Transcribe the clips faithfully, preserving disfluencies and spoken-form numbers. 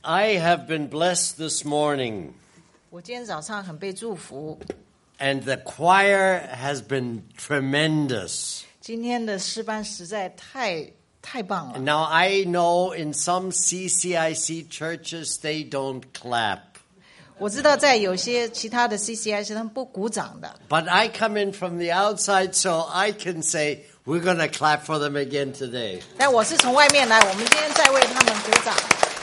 I have been blessed this morning, 我今天早上很被祝福， and the choir has been tremendous. 今天的诗班实在太太棒了。 Now, I know in some C C I C churches they don't clap, 我知道在有些其他的 C C I C 他们不鼓掌的， but I come in from the outside, so I can say we're going to clap for them again today. 但我是从外面来，我们今天在为他们鼓掌。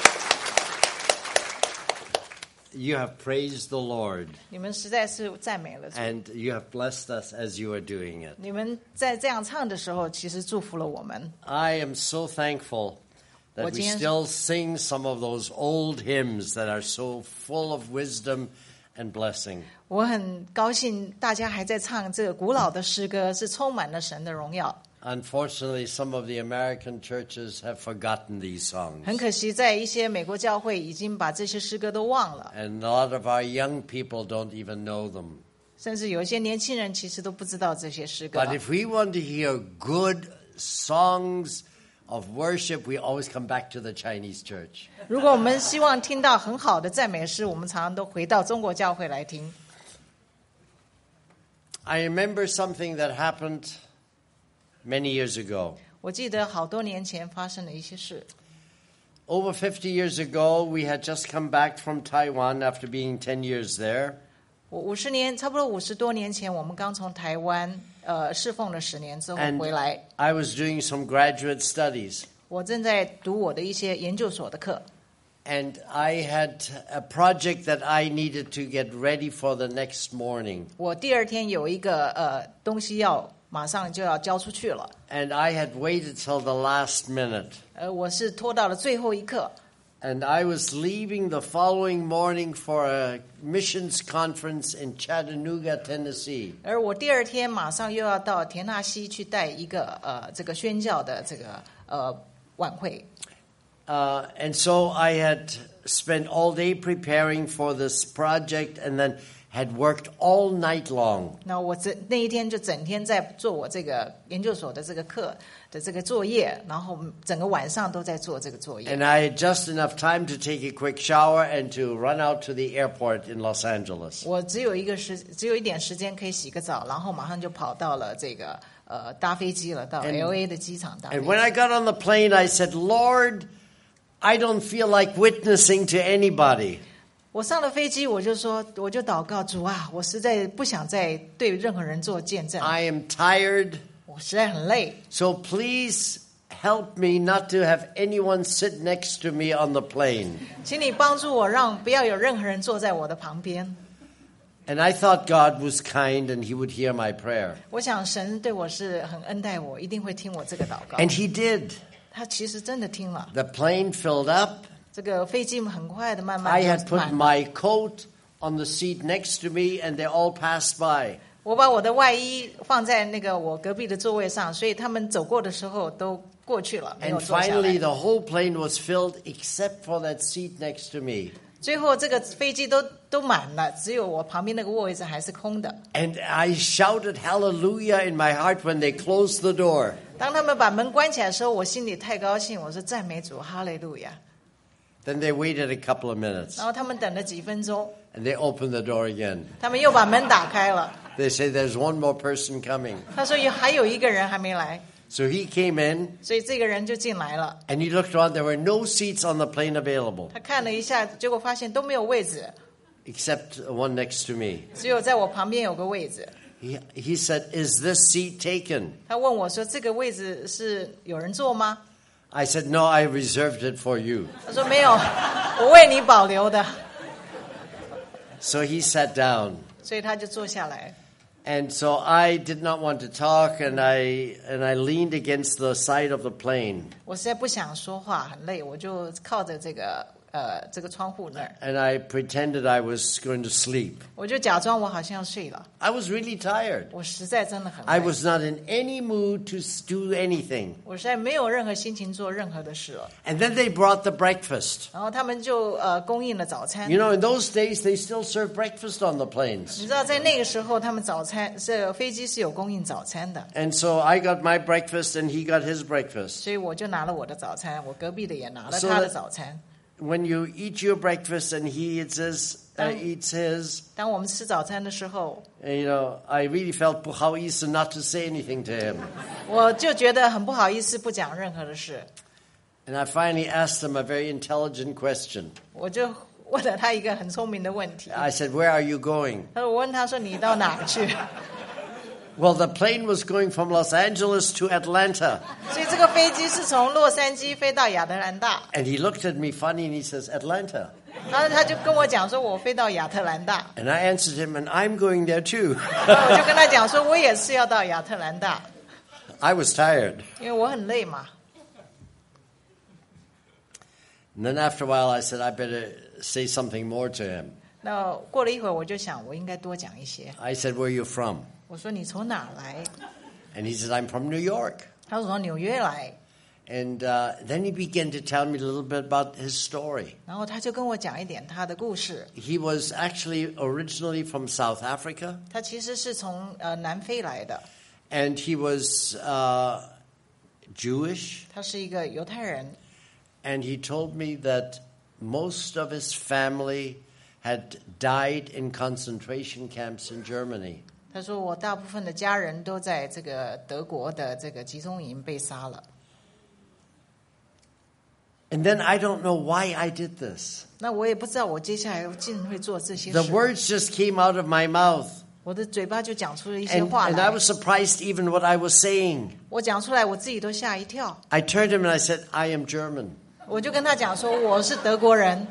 You have praised the Lord, 你们实在是赞美了主， and you have blessed us as you are doing it. 你们在这样唱的时候，其实祝福了我们。 I am so thankful that we still sing some of those old hymns that are so full of wisdom and blessing. 我很高兴大家还在唱这个古老的诗歌，是充满了神的荣耀。 Unfortunately, some of the American churches have forgotten these songs. 很可惜，在一些美国教会已经把这些诗歌都忘了， And a lot of our young people don't even know them. 甚至有一些年轻人其实都不知道这些诗歌。 But if we want to hear good songs of worship, we always come back to the Chinese church. 如果我们希望听到很好的赞美诗，我们常常都回到中国教会来听。 I remember something that happened many years ago. 我记得好多年前发生的一些事。 Over fifty years ago, we had just come back from Taiwan after being ten years there. 我五十年，差不多五十多年前，我们刚从台湾呃侍奉了十年之后 And 回来。 I was doing some graduate studies. 我正在读我的一些研究所的课， And I had a project that I needed to get ready for the next morning. 我第二天有一个呃东西要马上就要交出去了， And I had waited till the last minute. 呃，我是拖到了最后一刻。 And I was leaving the following morning for a missions conference in Chattanooga, Tennessee. 而我第二天马上又要到田纳西去带一个呃这个宣教的这个呃晚会， Uh, and so I had spent all day preparing for this project and then had worked all night long. 那我这那一天就整天在做我这个研究所的这个课的这个作业，然后整个晚上都在做这个作业。 And I had just enough time to take a quick shower and to run out to the airport in Los Angeles. 我只有一个时，只有一点时间可以洗个澡，然后马上就跑到了这个呃搭飞机了，到 And- L A 的机场搭飞 And 机。 when I got on the plane, I said, Lord, I don't feel like witnessing to anybody. 我上了飞机，我就说，我就祷告主啊，我实在不想再对任何人做见证， I am tired. 我实在很累， So please help me not to have anyone sit next to me on the plane. 请你帮助我，让不要有任何人坐在我的旁边。 And I thought God was kind and he would hear my prayer. 我想神对我是很恩待我，一定会听我这个祷告。 And he did. 他其实真的听了。 The plane filled up. 这个飞机很快的慢慢 I 就 had put 满了。 my coat on the seat next to me and they all passed by. 我把我的外衣放在那个我隔壁的座位上，所以他们走过的时候都过去了，没有 And 坐下 finally 来。 the whole plane was filled except for that seat next to me. 最后这个飞机都都满了，只有我旁边那个位置还是空的。 And I shouted hallelujah in my heart when they closed the door. 当他们把门关起来的时候，我心里太高兴，我说赞美主，哈利路亚。 Then they waited a couple of minutes 然后他们等了几分钟， and they opened the door again. 他们又把门打开了。 They say there's one more person coming. 他说有还有一个人还没来， So he came in 所以这个人就进来了。 and he looked around. There were no seats on the plane available 他看了一下，结果发现都没有位置， except one next to me. 只有在我旁边有个位置。 He, he said, is this seat taken? 他问我说：“这个位置是有人坐吗 I said, no, I reserved it for you.？” 他说：“没有，我为你保留的。 So he sat down. ” 所以他就坐下来。 And so I did not want to talk, and I and I leaned against the side of the plane. 我实在不想说话，很累，我就靠着这个呃这个窗户那儿， And I pretended I was going to sleep. 我就假装我好像要睡了。 I was really tired. 我实在真的很 I 累， was not in any mood to s- do anything. 我实在没有任何心情做任何的事了。 And then they brought the breakfast. 然后他们就呃供应了早餐。 You know, in those days, they still serve breakfast on the planes. 你知道，在那个时候，他们早餐是飞机是有供应早餐的， And so I got my breakfast, and he got his breakfast. 所以我就拿了我的早餐，我隔壁的也拿了 So 他的 that- 早餐。 when you eat your breakfast and he eats his, uh, eats his, 当我们吃早餐的时候， you know, I really felt 不好意思 not to say anything to him. 我就觉得很不好意思，不讲任何的事。 And I finally asked him a very intelligent question. 我就问了他一个很聪明的问题。 I said, "Where are you going?" 他说：“我问他说你到哪去？” Well, the plane was going from Los Angeles to Atlanta. 所以这个飞机是从洛杉矶飞到亚特兰大。 And he looked at me funny and he says, "Atlanta." 然后他就跟我讲说：“我飞到亚特兰大。” And I answered him, "And I'm going there too." 然后我就跟他讲说：“我也是要到亚特兰大， I was tired. 因为我很累嘛。” And then after a while, I said, I better say something more to him. 那过了一会儿，我就想我应该多讲一些。 I said, "Where are you from?" 我说：“你从哪儿来？” And he said, "I'm from New York." 他说：“从纽约来。” And uh, then he began to tell me a little bit about his story. 然后他就跟我讲一点他的故事。 He was actually originally from South Africa. 他其实是从呃南非来的。 And he was uh, Jewish. 他是一个犹太人。 And he told me that most of his family had died in concentration camps in Germany. 他说：“我大部分的家人都在这个德国的这个集中营被杀了。” And then I don't know why I did this. 那我也不知道我接下来竟然会做这些 The 事。 words just came out of my mouth. 我的嘴巴就讲出了一些 And, 话 and I 来。 was surprised even what I was saying. 我讲出来，我自己都吓一跳。 I turned him and I said, "I am German." 我就跟他讲说：“我是德国人。”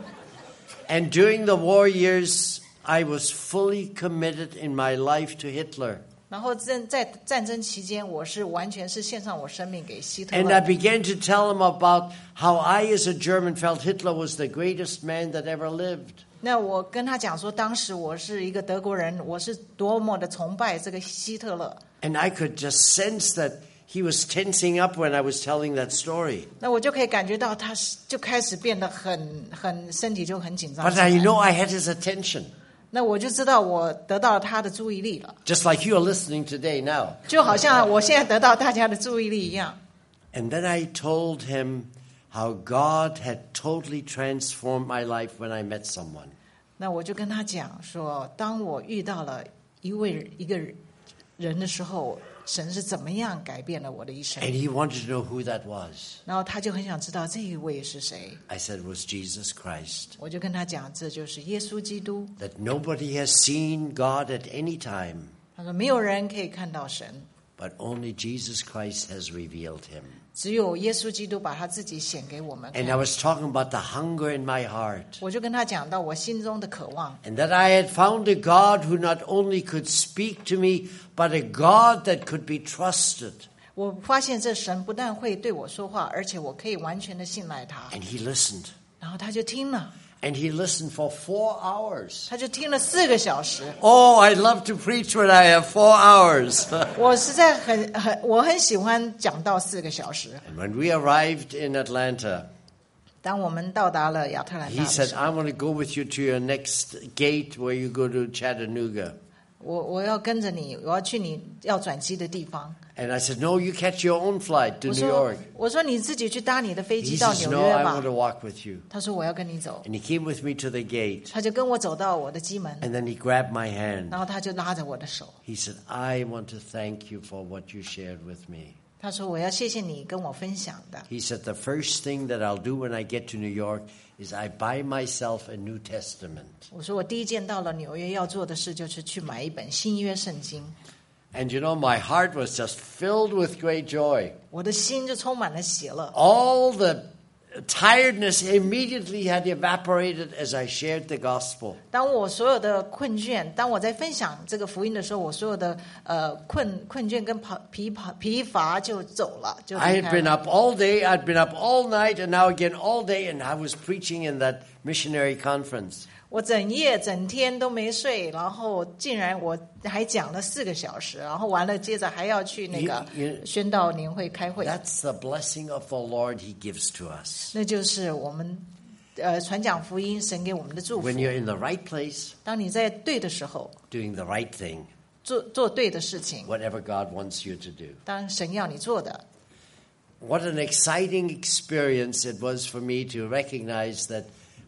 And during the war years, I was fully committed in my life to Hitler. 然后在在战争期间，我是完全是献上我生命给希特 And I 勒。 began to tell him about how I, as a German, felt Hitler was the greatest man that ever lived. 那我跟他讲说，当时我是一个德国人，我是多么的崇拜这个希特勒。 And I could just sense that he was tensing up when I was telling that story. 那我就可以感觉到他是就开始变得很很身体就很紧张 But 起来。 I know I had his attention. 那我就知道我得到了他的注意力了， Just like you're listening today now. 就好像我现在得到大家的注意力一样。 And then I told him how God had totally transformed my life when I met someone. 那我就跟他讲说，当我遇到了一位一个人的时候，神是怎么样改变了我的一生。 And he wanted to know who that was. 然后他就很想知道这一位是谁。 I said it was Jesus Christ. 我就跟他讲，这就是耶稣基督。 That nobody has seen God at any time, 他说，没有人可以看到神， but only Jesus Christ has revealed him. 只有耶稣基督把他自己显给我们看。 And I was talking about the hunger in my heart. 我就跟他讲到我心中的渴望， And that I had found a God who not only could speak to me, but a God that could be trusted. 我发现这神不但会对我说话，而且我可以完全的信赖他。 And he listened. 然后他就听了， And he listened for four hours. 他就听了四个小时。 Oh, I love to preach when I have four hours. 我实在很很我很喜欢讲到四个小时。 And when we arrived in Atlanta, 当我们到达了亚特兰 he 大的 said, 时候， I want to go with you to your next gate where you go to Chattanooga. 我我要跟着你，我要去你要转机的地方。 And I said, no, you catch your own flight to 我 New 说 York. 我说你自己去搭你的飞 He 机到 says, 纽 no, 约 I 吧 want。to walk with you. 他说我要跟你走， And he came with me to the gate. 他就跟我走到我的机门， And then he grabbed my hand. 然后他就拉着我的手， He said, I want to thank you for what you shared with me. 他说我要谢谢你跟我分享的。 He said, the first thing that I'll do when I get to New York is I buy myself a New Testament. 我说我第一件到了纽约要做的事就是去买一本新约圣经。 And you know, my heart was just filled with great joy. 我的心就充满了喜乐， All the tiredness immediately had evaporated as I shared the gospel. 当我所有的困倦，当我在分享这个福音的时候，我所有的呃困困倦跟疲疲疲乏就走了，就 I 离 had 开 been 了。 up all day, I'd been up all night, and now again all day, and I was preaching in that missionary conference. 我整夜整天都没睡，然后竟然我还讲了四个小时，然后完了接着还要去那个 You- you- 宣道年会开会， That's the blessing of the Lord He gives to us. 那就是我们呃传讲福音神给我们的祝福 When。you're in the right place, 当你在对的时候， doing the right thing, 做做对的事情， whatever God wants you to do. 当神要你做的， What an exciting experience it was for me to recognize that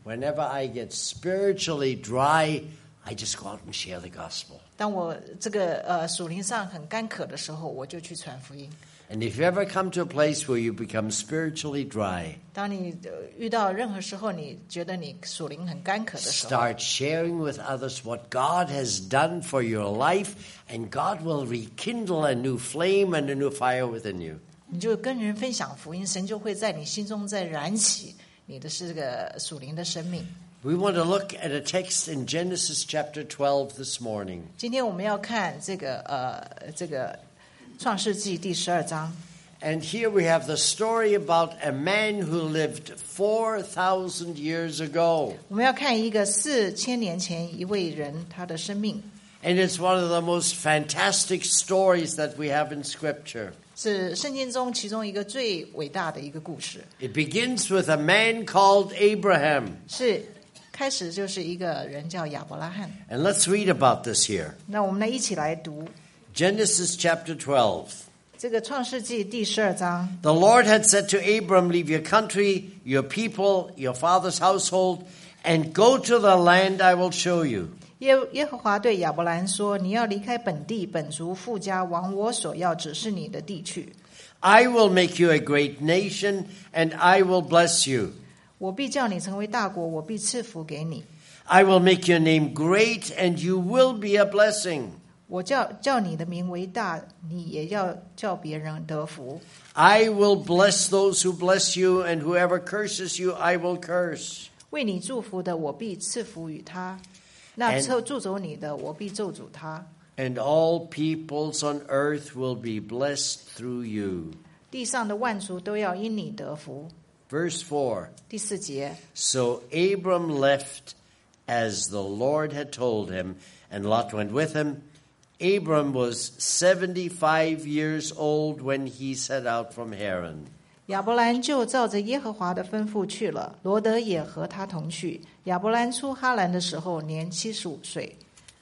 whenever I get spiritually dry, I just go out and share the gospel. 当我这个呃属灵上很干渴的时候，我就去传福音。 And if you ever come to a place where you become spiritually dry, 当你遇到任何时候你觉得你属灵很干渴的时候， start sharing with others what God has done for your life, and God will rekindle a new flame and a new fire within you. 你就跟人分享福音，神就会在你心中再燃起你的是这个属灵的生命。 We want to look at a text in Genesis chapter twelve this morning. 今天我们要看这个呃这个创世纪第十二章。 And here we have the story about a man who lived four thousand years ago. 我们要看一个四千年前一位人他的生命。 And it's one of the most fantastic stories that we have in Scripture. 是圣经中其中一个最伟大的一个故事。 It begins with a man called Abraham. 是开始就是一个人叫亚伯拉罕。 And let's read about this here. 那我们来一起来读 Genesis chapter twelve. 这个创世纪第十二章。 The Lord had said to Abram, leave your country, your people, your father's household, and go to the land I will show you. 耶耶和华对亚伯兰说：“你要离开本地、本族、富家，往我所要指示你的地去。 I will make you a great nation, and I will bless you. 我必叫你成为大国，我必赐福给你。 I will make your name great, and you will be a blessing. 我叫叫你的名为大，你也要叫别人得福。 I will bless those who bless you, and whoever curses you, I will curse. 为你祝福的，我必赐福与他；那 And- 咒诅咒你的，我必咒诅他。 And all peoples on earth will be blessed through you. 地上的万族都要因你得福。” Verse four. 第四节， So Abram left as the Lord had told him, and Lot went with him. Abram was seventy-five years old when he set out from Haran. 亚伯兰就照着耶和华的吩咐去了，罗德也和他同去。亚伯兰出哈兰的时候年七十五岁。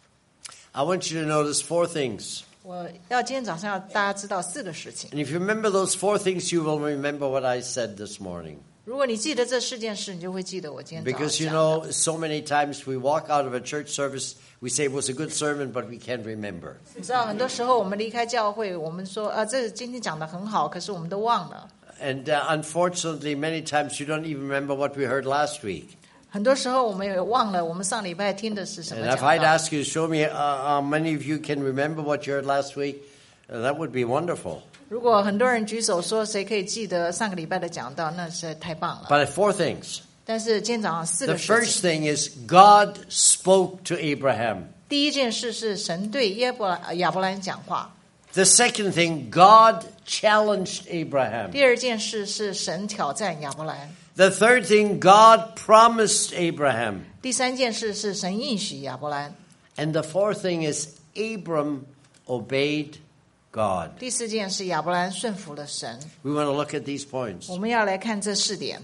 I want you to notice four things. 我要今天早上要大家知道四个事情。 And if you remember those four things, you will remember what I said this morning. 如果你记得这四件事，你就会记得我今天早上 Because, you 讲的。 know, so many times we walk out of a church service, we say it was a good sermon, but we can't remember. 你知道，很多时候我们离开教会，我们说啊，这今天讲的很好，可是我们都忘了。 And uh, unfortunately, many times you don't even remember what we heard last week. 很多时候我们也忘了我们上礼拜听的是什么 And if 讲 I'd 道。 ask you to show me uh, how many of you can remember what you heard last week, uh, that would be wonderful. 如果很多人举手说谁可以记得上个礼拜的讲道，那实在太棒了。 But four things. 但是今天早上四 The 个事 first 情。 thing is God spoke to Abraham. 第一件事是神对耶伯兰亚伯兰讲话。 The second thing, God challenged Abraham. 第二件事是神挑战亚伯兰。 The third thing, God promised Abraham. 第三件事是神应许亚伯兰。 And the fourth thing is Abram obeyed God. 第四件是亚伯兰顺服了神。 We want to look at these points. 我们要来看这四点。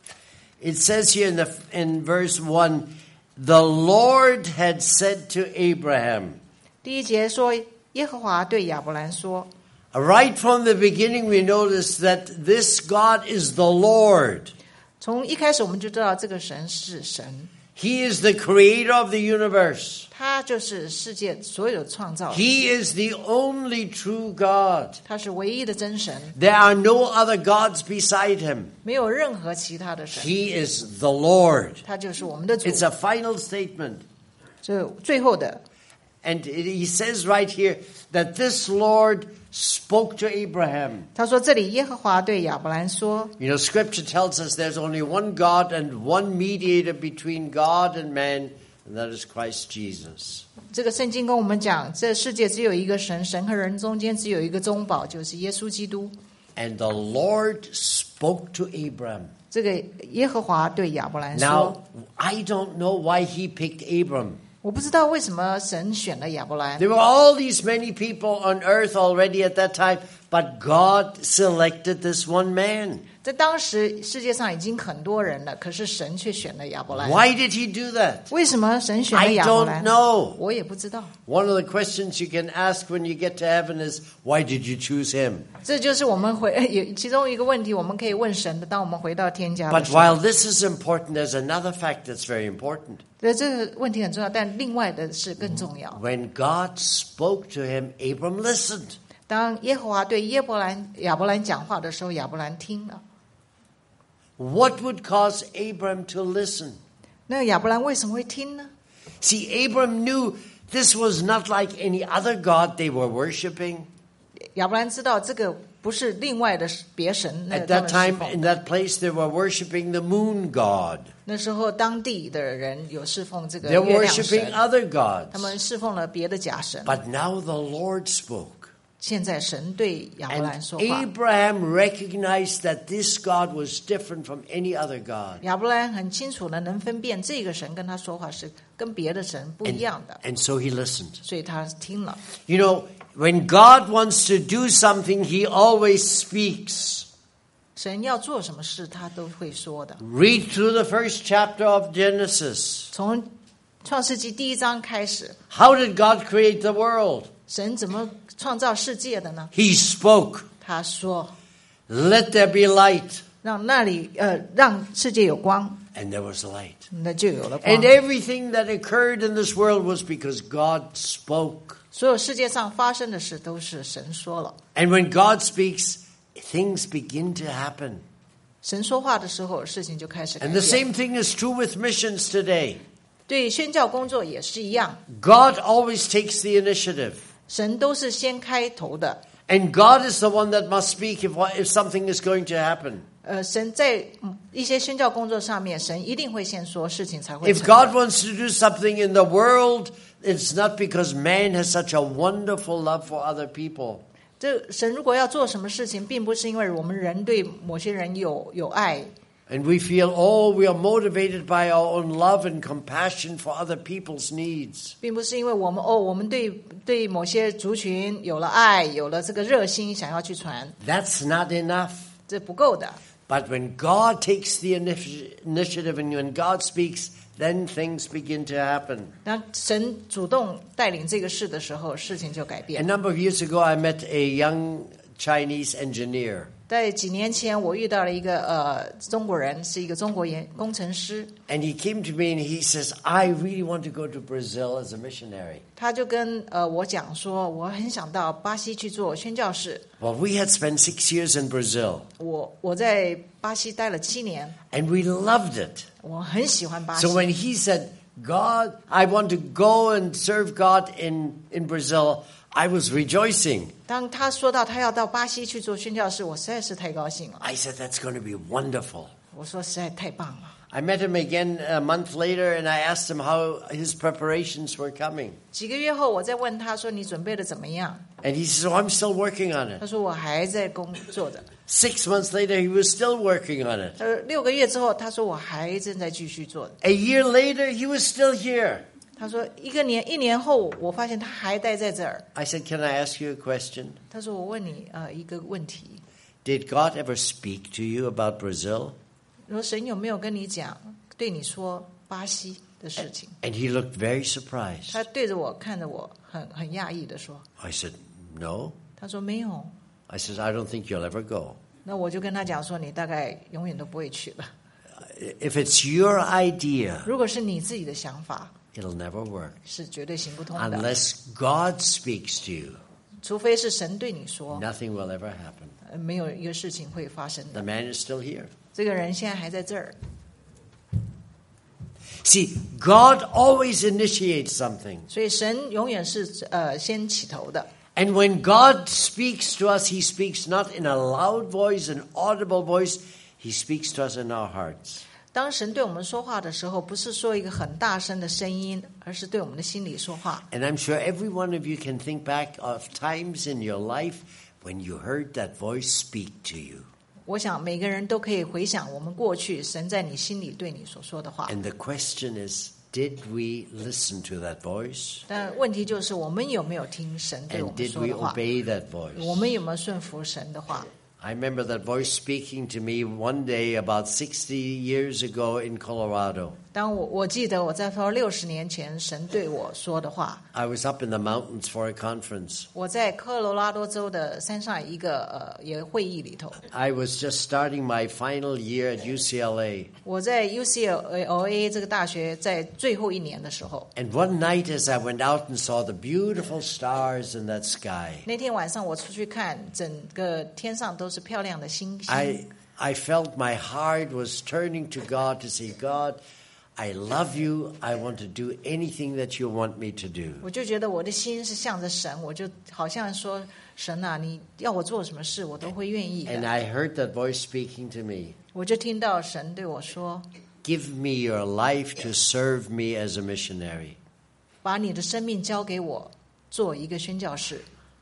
It says here in, the, in verse one, the Lord had said to Abraham. 第一节说，耶和华对亚伯兰说。 Right from the beginning, we notice that this God is the Lord. 从一开始我们就知道这个神是神， He is the creator of the universe. 他就是世界所有的创造， He is the only true God. 他是唯一的真神， There are no other gods beside him. 没有任何其他的神， He is the Lord. 他就是我们的主。 It's a final statement. 这最后的， And it, he says right here that this Lord spoke to Abraham. 他说这里耶和华对亚伯兰说， You know, Scripture tells us there's only one God and one mediator between God and man, and that is Christ Jesus. 这个圣经跟我们讲，这世界只有一个神，神和人中间只有一个中保，就是耶稣基督。 And the Lord spoke to Abram. 这个耶和华对亚伯兰说 Now, I don't know why he picked Abram.：“ 我不知道为什么神选了亚伯兰。 There were all these many people on earth already at that time, But God selected this one man. 在当时世界上已经很多人了，可是神却选了亚伯兰。 Why did he do that? 为什么神选了 I 亚伯兰？ don't know. 我也不知道。 One of the questions you can ask when you get to heaven is, why did you choose him? 这就是我们回有其中一个问题，我们可以问神的。当我们回到天家的 But 时候， while this is important, there's another fact that's very important. 对这个问题很重要，但另外的是更重要。 When God spoke to him, Abram listened. 当耶和华对耶伯兰亚伯兰讲话的时候，亚伯兰听了。 What would cause Abram to listen? 那亚伯兰为什么会听呢？ See, Abram knew this was not like any other God they were worshiping. 亚伯兰知道这个不是另外的别神，那 At 他 that 们侍 time, 奉 in 的。 that place, they were worshiping the moon god. 那时候当地的人有侍奉这个 They're 月亮 worshiping 神， other 他 gods. 们侍奉了别的假神。 But now the Lord spoke. 现在神对亚伯兰 And 说话， Abraham recognized that this God was different from any other God. 亚伯兰很清楚的能分辨这个神跟他说话是跟别的神不一样的， And so he listened. 所以他听了。 You know, when God wants to do something, he always speaks. 神要做什么事，他都会说的。 Read through the first chapter of Genesis. 从创世纪第一章开始， How did God create the world? 神怎么创造世界的呢？ He spoke, 他说 let there be light. 让那里呃让世界有光， And there was light. 那就有了光 And。everything that occurred in this world was because God spoke. 所有世界上发生的事都是神说了。 And when God speaks, things begin to happen. 神说话的时候，事情就开始改 And the 变。 same thing is true with missions today. 对宣教工作也是一样， God always takes the initiative. 神都是先开头的。 And God is the one that must speak if, if something is going to happen. 呃，神在嗯一些宣教工作上面，神一定会先说事情才会 If 成 God 的。 wants to do something in the world, it's not because man has such a wonderful love for other people. 这神如果要做什么事情，并不是因为我们人对某些人有有爱， And we feel, oh, we are motivated by our own love and compassion for other people's needs. 并不是因为我们哦，我们对对某些族群有了爱，有了这个热心，想要去传， That's not enough. 这不够的。 But when God takes the initi- initiative and when God speaks, then things begin to happen. 当神主动带领这个事的时候，事情就改 A 变。 number of years ago, I met a young Chinese engineer. 在几年前，我遇到了一个呃中国人，是一个中国研工程师， And he came to me and he says, I really want to go to Brazil as a missionary. 他就跟呃我讲说，我很想到巴西去做宣教士。 Well, we had spent six years in Brazil, 我我在巴西待了七年， and we loved it. 我很喜欢巴西 So。when he said, God, I want to go and serve God in, in Brazil, I was rejoicing. 当他说到他要到巴西去做宣教士，我实在是太高兴了。 I said, that's going to be wonderful. 我说实在太棒了。 I met him again a month later, and I asked him how his preparations were coming. 几个月后，我再问他说：“你准备的怎么样 And he says, oh, I'm still working on？” 他 it. 说：“我还在工作着。 Six months later, he was still working on it. 呃，六个月之后，他说我还正在继续做。 A year later, he was still here. 他说一个年一年后，我发现他还待在这儿。 I said, can I ask you a question? 他说：“我问你呃一个问题， Did God ever speak to you about Brazil? 说神有没有跟你讲，对你说巴西的事情？” And he looked very surprised. 他对着我看着我，很很讶异的说 I said, no. ：“ 他说没有。 I said, I don't think you'll ever go. ” 那我就跟他讲说：“你大概永远都不会去了。 If it's your idea, 如果是你自己的想法， it'll never work. 是绝对行不通的。 Unless God speaks to you, 除非是神对你说， nothing will ever happen. 呃没有一个事情会发生 The 的。 man is still here. 这个人现在还在这儿。 See, God always initiates something. 所以神永远是呃先起头的。 And when God speaks to us, he speaks not in a loud voice, an audible voice. He speaks to us in our hearts. 当神对我们说话的时候，不是说一个很大声的声音，而是对我们的心里说话。 And I'm sure every one of you can think back of times in your life when you heard that voice speak to you. 我想每个人都可以回想我们过去神在你心里对你所说的话。 And the question is, did we listen to that voice? 但问题就是我们有没有听神对我 And 们 did 说 we 的话？ obey that voice? 我们有没有顺服神的话？ I remember that voice speaking to me one day about sixty years ago in Colorado. 当我我记得我在六十年前神对我说的话， I was up in the mountains for a conference. 我在科罗拉多州的山上一个呃一个会议里头， I was just starting my final year at U C L A. 我在 U C L A 这个大学在最后一年的时候， And one night as I went out and saw the beautiful stars in that sky, 那天晚上我出去看，整个天上都是漂亮的星星。 I I felt my heart was turning to God to say, God, I love you. I want to do anything that you want me to do. 我就觉得我的心是向着神，我就好像说神啊，你要我做什么事，我都会愿意 And 的。 I heard that voice speaking to me. 我就听到神对我说 Give me your life to serve me as a missionary.：“ 把你的生命交给我，做一个宣教士。”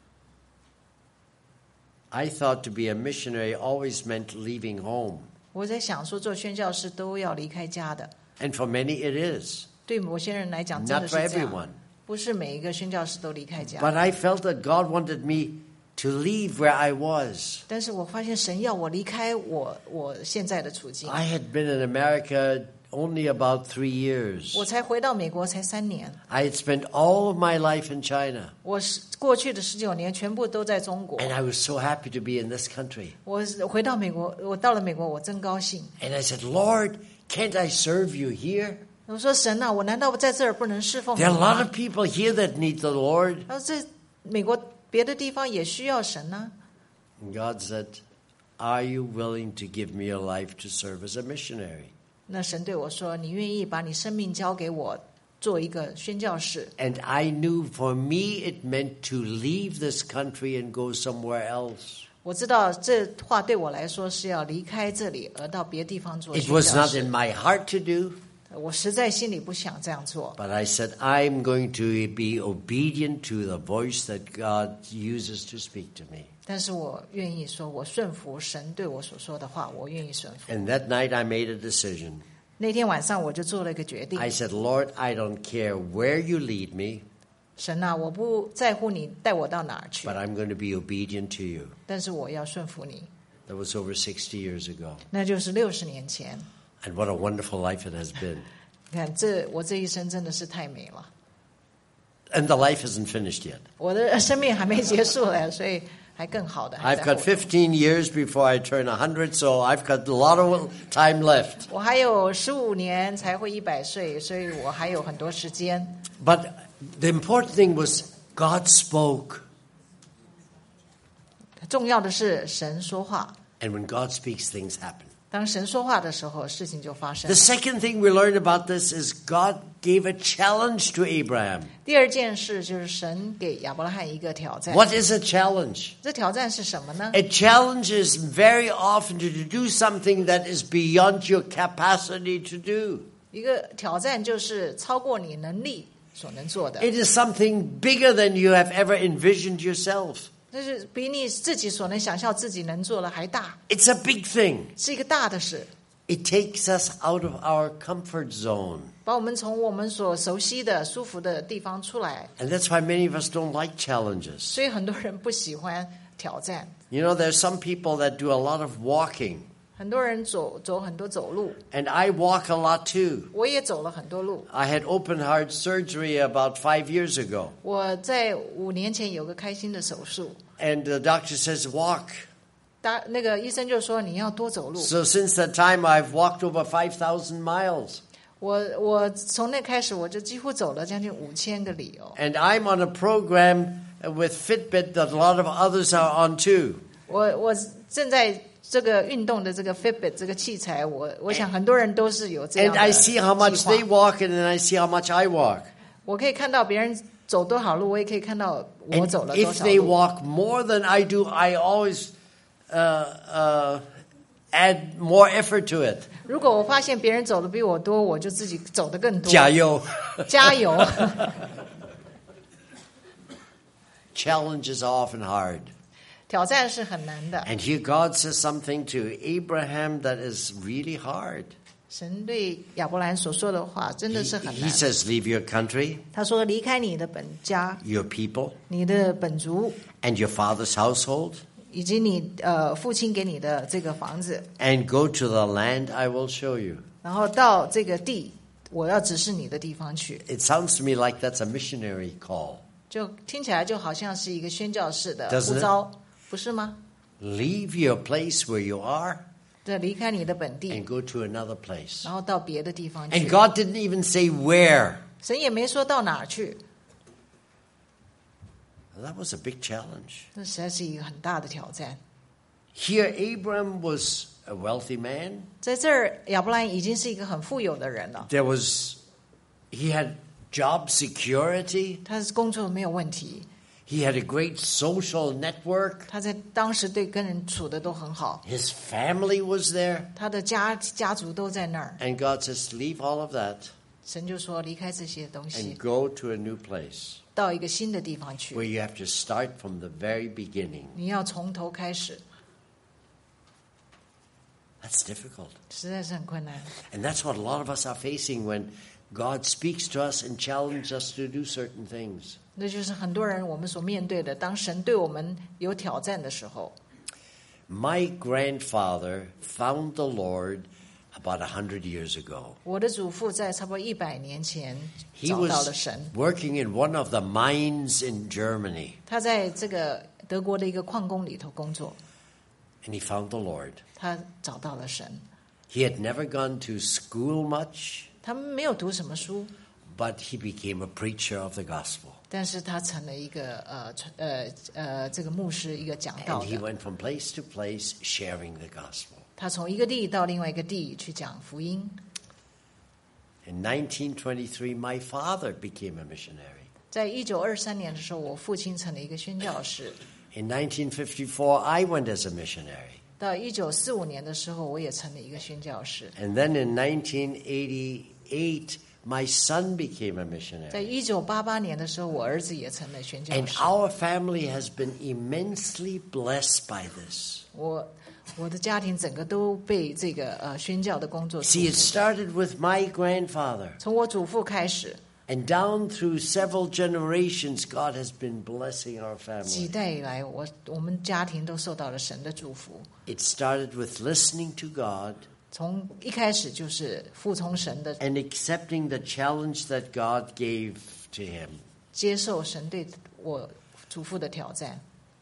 I thought to be a missionary always meant leaving home. 我在想说，做宣教士都要离开家的。 And for many it is. 对某些人来讲，真 Not 的是 for 这样。 everyone. 不是每一个宣教士都离开家。 But I felt that God wanted me to leave where I was. 但是我发现神要我离开我我现在的处境。 I had been in America only about three years. 我才回到美国才三年， I had spent all of my life in China. 我是过去的十九年全部都在中国。 And I was so happy to be in this country. 我回到美国，我到了美国，我真高兴。 And I said, Lord, can't I serve you here? 我说神啊，我难道在这儿不能侍奉你 There are a lot 吗？ of people here that need the Lord. 他说这美国别的地方也需要神呢、 And God said, are you willing to give me your life to serve as a missionary? 那神对我说：“你愿意把你生命交给我，做一个宣教士？” And I knew for me it meant to leave this country and go somewhere else. 我知道这话对我来说是要离开这里，而到别地方做 It 宣 was 教 not 士 in。my heart to do, 我实在心里不想这样做， but I said, I'm going to be obedient to the voice that God uses to speak to me. 但是我愿意说，我顺服神对我所说的话，我愿意顺服。 And that night I made a decision. 那天晚上我就做了一个决定 I：said, Lord, I don't care where you lead me, 神啊，我不在乎你带我到哪儿去 but，I'm going to be obedient to you. 但是我要顺服你。 That was over sixty years ago. 那就是六十年前。 And what a wonderful life it has been. 你看，这我这一生真的是太美了。 And the life isn't finished yet. 我的生命还没结束呢，所以还更好的还 I've 在 got 后头。 fifteen years before I turn one hundred, so I've got a lot of time left. 我还有十五年才会一百岁，所以我还有很多时间。 But the important thing was God spoke. 重要的是神说话， And when God speaks, things happen. 当神说话的时候，事情就发生 The。second thing we learn about this is God gave a challenge to Abraham. 第二件事就是神给亚伯拉罕一个挑战。 What is a challenge? 这挑战是什么呢？ A challenge is very often to do something that is beyond your capacity to do. 一个挑战就是超过你能力所能做的， It is something bigger than you have ever envisioned yourself. 这是比你自己所能想象自己能做的还大， It's a big thing. 是一个大的事， It takes us out of our comfort zone. 把我们从我们所熟悉的、舒服的地方出来。 And that's why many of us don't like challenges. 所以很多人不喜欢挑战， You know, there's some people that do a lot of walking. 很多人走走很多走路， And I walk a lot too. 我也走了很多路。 I had open heart surgery about five years ago. 我在五年前有个开心的手术， And the doctor says, walk. 大那个医生就说你要多走路。 So since that time, I've walked over five thousand miles. 我我从那开始我就几乎走了将近五千个里哦。 And I'm on a program with Fitbit that a lot of others are on too. 我我正在这个运动的这个 Fitbit 这个器材，我我想很多人都是有这样 And 的 I see how much 计划 they walk and then I see how much I walk. 我可以看到别人走多少路，我也可以看到我 And 走了多 if 少 they 路。 walk more than I do, I always uh, uh, add more effort to it. 如果我发现别人走的比我多，我就自己走得更多。 加油。 加油！ Challenges are often hard. 挑战是很难的。 And here God says something to Abraham that is really hard. 神对亚伯兰所说的话真的 He, 是很 he 难。 says, leave your country, 他说：“离开你的本家、 your people, 你的本族， and your father's household, 以及你呃父亲给你的这个房子， and go to the land I will show you." 然后到这个地，我要指示你的地方去。” It sounds to me like that's a missionary call. 就听起来就好像是一个宣教士的 Doesn't it? 呼召，不是吗？ Leave your place where you are 对，离开你的本地， and go to another place. 然后到别的地方 And 去。 God didn't even say where. 神也没说到哪儿去， That was a big challenge. 那实在是一个很大的挑战。 Here, Abram was a wealthy man. 在这儿，亚伯兰已经是一个很富有的人了， There was, he had job security. 他是工作没有问题， He had a great social network. 他在当时对跟人处的都很好， His family was there. 他的家家族都在那儿。 And God says, leave all of that 神就说离开这些东 and 西， go to a new place 到一个新的地方去， where you have to start from the very beginning. 你要从头开始， That's difficult. 实在是很困难。 And that's what a lot of us are facing when God speaks to us and challenges us to do certain things. 那就是很多人我们所面对的，当神对我们有挑战的时候。 My grandfather found the Lord about a hundred years ago. 我的祖父在差不多一百年前 He 找到了 was 神， working in one of the mines in Germany, 他在这个德国的一个矿工里头工作， and he found the Lord. 他找到了神。 He had never gone to school much, 他们没有读什么书， but he became a preacher of the gospel. 但是他成了一个呃传呃呃这个牧师，一个讲道 And he 的。 went from place to place sharing the gospel. 他从一个地到另外一个地去讲福音。 In nineteen twenty-three, my father became a missionary. 在一九二三年的时候，我父亲成了一个宣教士。 In nineteen fifty-four, I went as a missionary. 到一九四五年的时候，我也成了一个宣教士。 And then in nineteen eighty-eight, my son became a 在 missionary. 一九八八年的时候，我儿子也成了宣教 And 士。 our family has been immensely blessed by this. 我我的家庭整个都被这个呃宣教的工作祝 See, it 福。 started with my grandfather. 从我祖父开始， And down through several generations, God has been blessing our 几 family. 代以来，我我们家庭都受到了神的祝福。 It started with listening to God 从一开始就是服从神的， and accepting the challenge that God gave to him. 接受神对我祖父的挑战。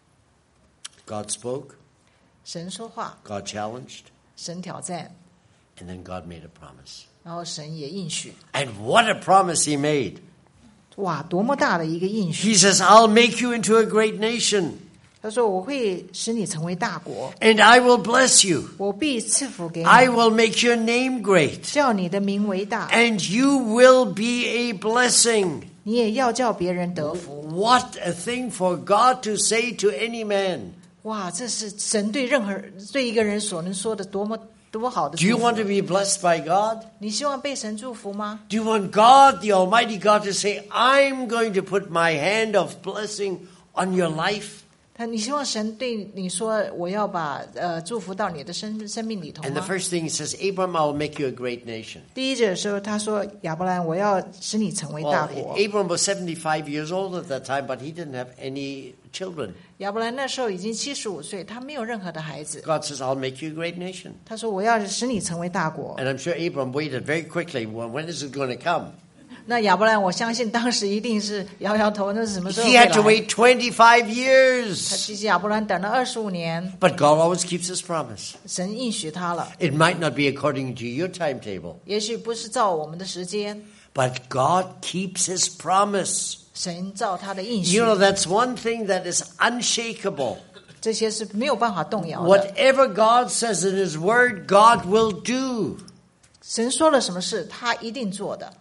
God spoke, 神说话， God challenged, 神挑战， and then God made a promise. 然后神也应许。 And what a promise he made. 哇，多么大的一个应许！ He says, I'll make you into a great nation, 他说：“我会使你成为大国， and I will bless you. 我必赐福给 I 你， will make your name great, 叫你的名为大， and you will be a blessing. 你也要叫别人得福。 What a thing for God to say to any man. ” 哇，这是神对任何对一个人所能说的多么多好的 Do you 祝 want to 福！ be blessed by God? 你希望被神祝福吗？ Do you want God, the Almighty God, to say, I'm going to put my hand of blessing on your life? 他，你希望神对你说：“我要把呃祝福到你的生生命里头 And the 吗 first thing he says, Abram, I'll make you a great nation.？” 第一节的时候，他说：“亚伯兰，我要使你成为大 Well, 国。” Abram was seventy-five years old at that time, but he didn't have any children. 亚伯兰那时候已经七十五岁，他没有任何的孩子。 God says, I'll make you a great nation. 他说：“我要使你成为大国。” And I'm sure Abram waited very quickly. Well, when is it going to come? 那亚伯兰，我相信当时一定是摇摇头，那是什么时候 He 会 had to 来？ wait twenty-five 他 years. 其实亚伯兰等了二十五年， But God always keeps his promise. 神应许他了。 It might not be according to your timetable, 也许不是照我们的时间， but God keeps his promise. 神照他的应许 You，know, that's one thing that is unshakable. 这些是没有办法动摇的。 Whatever God says in his word, God will do. 神说了什么事，他一定做的。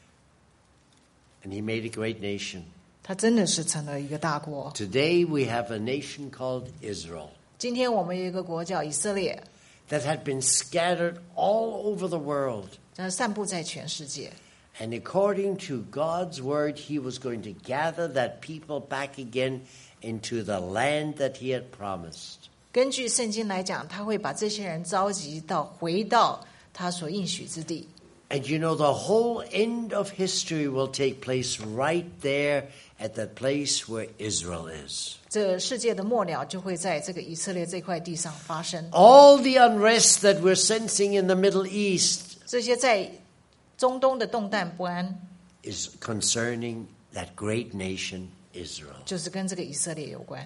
And he made a great nation. 他真的是成了一个大国。 Today we have a nation called Israel 今天我们有一个国叫以色列， that had been scattered all over the world. 它散布在全世界。 And according to God's word, he was going to gather that people back again into the land that he had promised. 根据圣经来讲，他会把这些人召集到回到他所应许之地。 And you know, the whole end of history will take place right there at that place where Israel is. 这世界的末了就会在这个以色列这块地上发生。 All the unrest that we're sensing in the Middle East 这些在中东的动荡不安， is concerning that great nation, Israel. 就是跟这个以色列有关。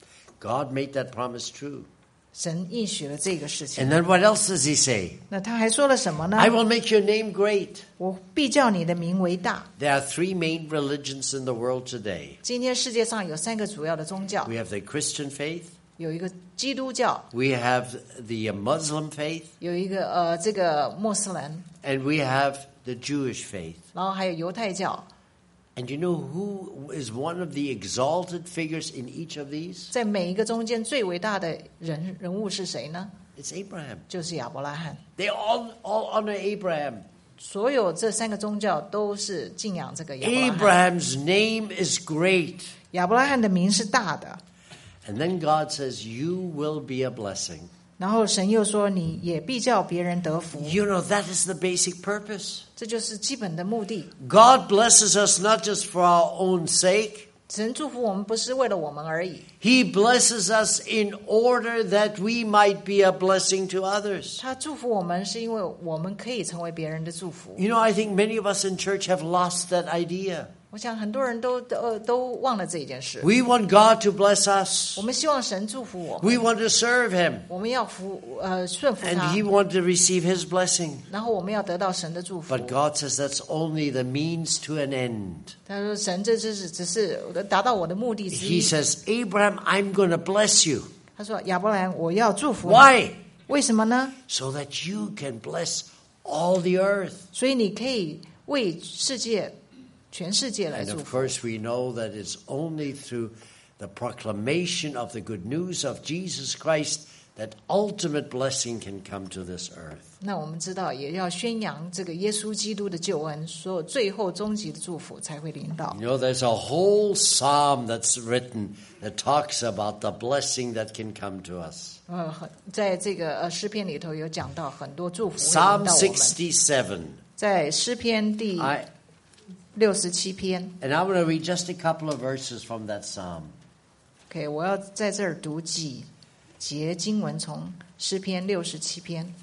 God made that promise true. 神应许了这个事情。 And then what else does he say? 那他还说了什么呢？ I will make your name great. 我必叫你的名为大。 There are three main religions in the world today. 今天世界上有三个主要的宗教， We have the Christian faith, 有一个基督教， we have the Muslim faith, 有一个呃这个穆斯林， and we have the Jewish faith. 然后还有犹太教。 And you know who is one of the exalted figures in each of these? 在每一个中间最伟大的人人物是谁呢？ It's Abraham. 就是亚伯拉罕。 They all, all honor Abraham. 所有这三个宗教都是敬仰这个亚伯拉罕。 Abraham's name is great. 亚伯拉罕的名是大的。 And then God says, you will be a blessing. 然后神又说，你也必叫别人得福。 You know, that is the basic purpose. 这就是基本的目的。 God blesses us not just for our own sake. 神祝福我们不是为了我们而已， He blesses us in order that we might be a blessing to others. 他祝福我们是因为我们可以成为别人的祝福。 You know, I think many of us in church have lost that idea. 我想很多人都都都忘了这一件事。 We want God to bless us. 我们希望神祝福我们， We want to serve Him. 我们要服呃顺服 And 他 He， wants to receive His blessing. 然后我们要得到神的祝福。 But God says that's only the means to an end. 他说神这只是只是达到我的目的之 He 一。 says, Abraham, I'm going to bless you. 他说亚伯兰，我要祝福你。 Why? 为什么呢？ So that you can bless all the earth. 所以你可以为世界全世界来 And 祝 of 福。 course, we know that it's only through the proclamation of the good news of Jesus Christ that ultimate blessing can come to this earth. 那我们知道，也要宣扬这个耶稣基督的救恩，所有最后终极的祝福才会临到。 You know, there's a whole psalm that's written that talks about the blessing that can come to us. 呃，很在这个呃诗篇里头有讲到很多祝福会临 Psalm 到我们。 sixty-seven. 在诗篇第 I, 六十七篇 and I'm going to read just a couple of verses from that psalm. ，OK， 我要在这儿读几节经文，从诗篇六十七篇。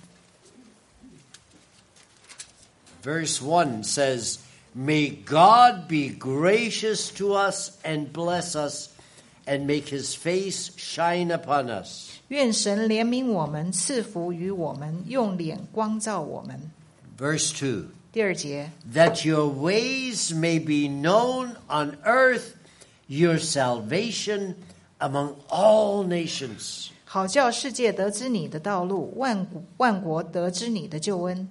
Verse one says, May God be gracious to us and bless us and make his face shine upon us. 愿神怜悯我们，赐福于我们，用脸光照我们。 Verse two, 第二节， that your ways may be known on earth, your salvation among all nations. 好叫世界得知你的道路，万国万国得知你的救恩。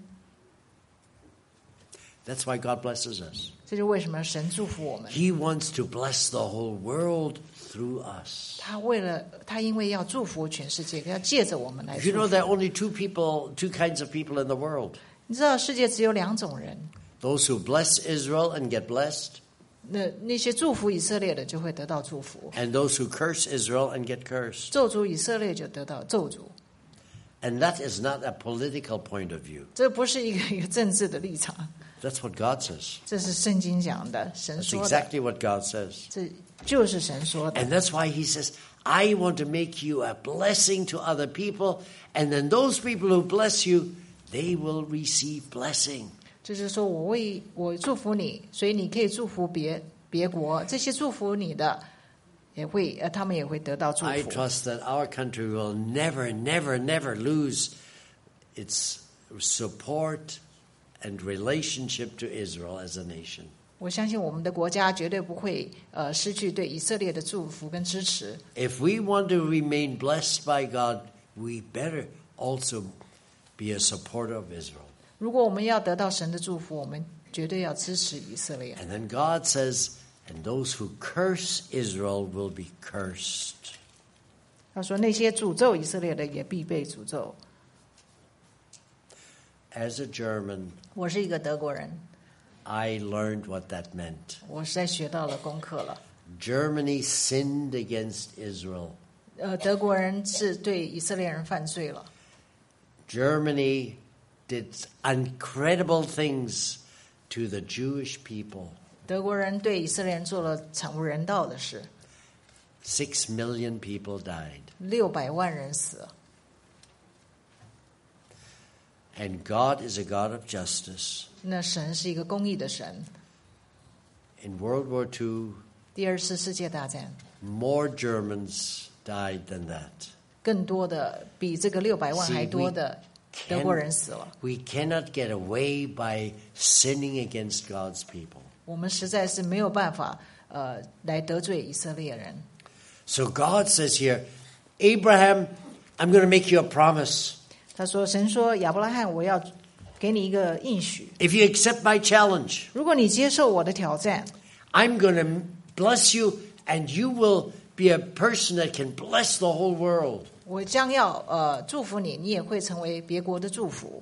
That's why God blesses us. 这就是为什么神祝福我们。 He wants to bless the whole world through us. 他为了他因为要祝福全世界，要借着我们来 You 祝 know 福。 there are only two people, two kinds of people in the world. 你知道世界只有两种人， Those who bless Israel and get blessed, 那那些祝福以色列的就会得到祝福， and those who curse Israel and get cursed. 咒诅以色列就得到咒诅。 And that is not a political point of view. 这不是一个一个政治的立场， That's what God says. 这是圣经讲的，神 That's 说的， exactly what God says. 这就是神说的。 And that's why he says, I want to make you a blessing to other people, and then those people who bless you, they will receive blessing. 就是说我为我祝福你，所以你可以祝福别别国，这些祝福你的也会呃，他们也会得到祝 I 福。 trust that our country will never, never, never lose its support and relationship to Israel as a nation. 我相信我们的国家绝对不会呃失去对以色列的祝福跟支持。 If we want to remain blessed by God, we better also be a supporter of Israel. 如果我们要得到神的祝福，我们绝对要支持以色列。 And then God says, and those who curse Israel will be cursed. 他说那些诅咒以色列的也必被诅咒。 As a German, 我是一个德国人， I learned what that meant. 我实在学到了功课了。 Germany sinned against Israel. 呃，德国人是对以色列人犯罪了。 Germany did incredible things to the Jewish people. 德国人对以色列人做了惨无人道的事， Six million people died. 六百万人死了。 And God is a God of justice. 那神是一个公义的神。 In World War Two, 第二次世界大战， more Germans died than that. 更多的比这个六百万 See, 还多的 we 德国人死了。 We cannot get away by sinning against God's people. 我们实在是没有办法，呃，来得罪以色列人。 So God says here, Abraham, I'm going to make you a promise. 他说：“神说亚伯拉罕，我要给你一个应许， If you accept my challenge, 如果你接受我的挑战， I'm going to bless you, and you will be a person that can bless the whole world. 我将要呃祝福你，你也会成为别国的祝福。”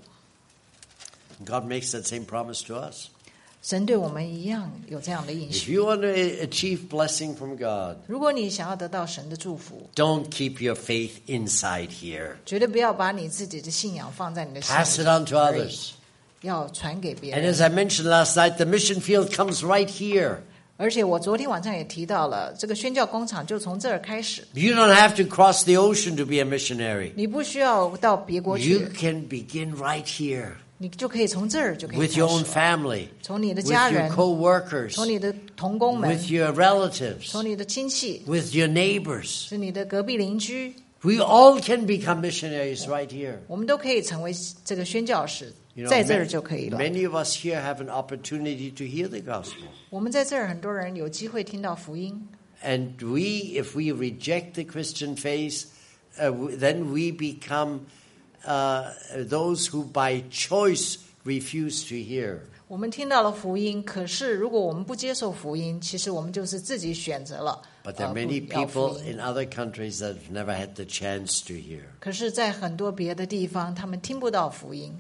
God makes that same promise to us. 神对我们一样有这样的应 If 许。 you want to achieve blessing from God, 如果你想要得到神的祝福， don't keep your faith inside here. 绝对不要把你自己的信仰放在你的心里 Pass it on to 而已 others. 要传给别 And 人。 as I mentioned last night, the mission field comes right here. 而且我昨天晚上也提到了，这个宣教工厂就从这儿开始。 You don't have to cross the ocean to be a missionary. 你不需要到别国 You 去， can begin right here 你就可以从这儿就可以开 with 始 your own 了。 family, 从你的 with 家 your 人， co-workers, 从你的同工们， with your relatives, 从你的亲戚， with your neighbors. 是你的隔壁邻居， We all can become missionaries right here. 我们都可以成为这个宣教士， You know, 在这儿 ma- 就可以了。 many of us here have an opportunity to hear the gospel. 我们在这儿很多人有机会听到福音， And we, if we reject the Christian faith, uh, w- then we become uh, those who by choice refuse to hear. 我们听到了福音，可是如果我们不接受福音，其实我们就是自己选择了。 But there 呃 are 不 many 要福 people 音 in other countries that have never had the chance to hear. 可是，在很多别的地方，他们听不到福音。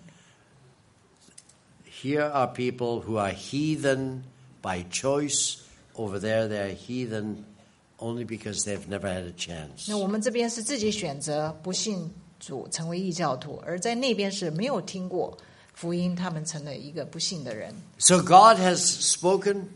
Here are people who are heathen by choice. Over there, they are heathen only because they've never had a chance. 那我们这边是自己选择不信主，成为异教徒；而在那边是没有听过福音，他们成了一个不信的人。 So God has spoken,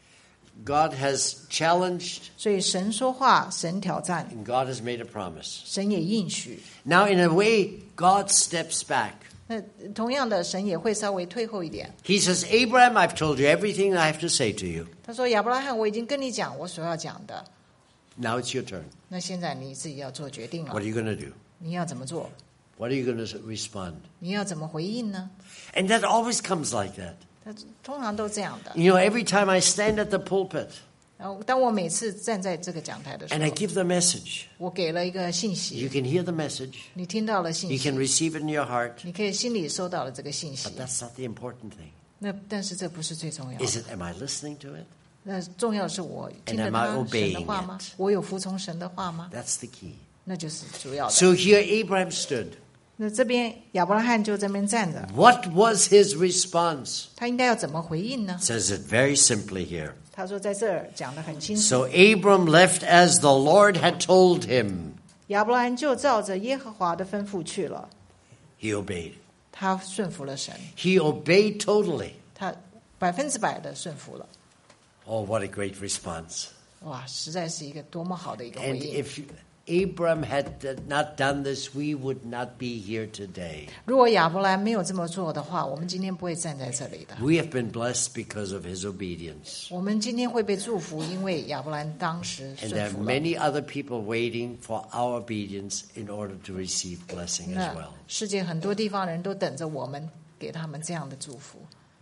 God has challenged, 所以神说话，神挑战， and God has made a promise. 神也应许。 Now, in a way, God steps back. 那同样的，神也会稍微退后一点。 He says, Abraham, I've told you everything I have to say to you. 他说：“亚伯拉罕，我已经跟你讲我所要讲的， Now it's your turn. 那现在你自己要做决定了 What are，you going to do? 你要怎么做？ What are you going to respond? 你要怎么回应呢？ And that always comes like that. 他通常都这样的。 You know, every time I stand at the pulpit 然后，当我每次站在这个讲台的时 and I 候， give the message, 我给了一个信 you 息， can hear the message, 你听到了信 you 息， can receive it in your heart, 你可以心里收到了这个信息 but。that's not the important thing. 那但是这不是最重要 Is 的， it, am I listening to it? 那重要的是我听了 And am I 他神的 obeying 话吗 it？ 我有服从神的话吗？ That's the key. 那就是主要的。 So here Abraham stood. 那这边亚伯拉罕就这边站着， What was his response? 他应该要怎么回应呢 It？says it very simply here. 他说在这儿讲得很清楚， So Abram left as the Lord had told him. 亚伯拉罕就照着耶和华的吩咐去了， He obeyed. 他顺服了神， He obeyed totally. 他百分之百的顺服了。 Oh, what a great response. 哇，实在是一个多么好的一个回 And 应！ if Abram had not done this, we would not be here today. 如果亚伯兰没有这么做的话，我们今天不会站在这里的。 We have been blessed because of his obedience. 我们今天会被祝福，因为亚伯兰当时 And there 顺 are 服了。 many other people waiting for our obedience in order to receive blessing as 那 well. 世界很多地方人都等着我们给他们这样的祝福。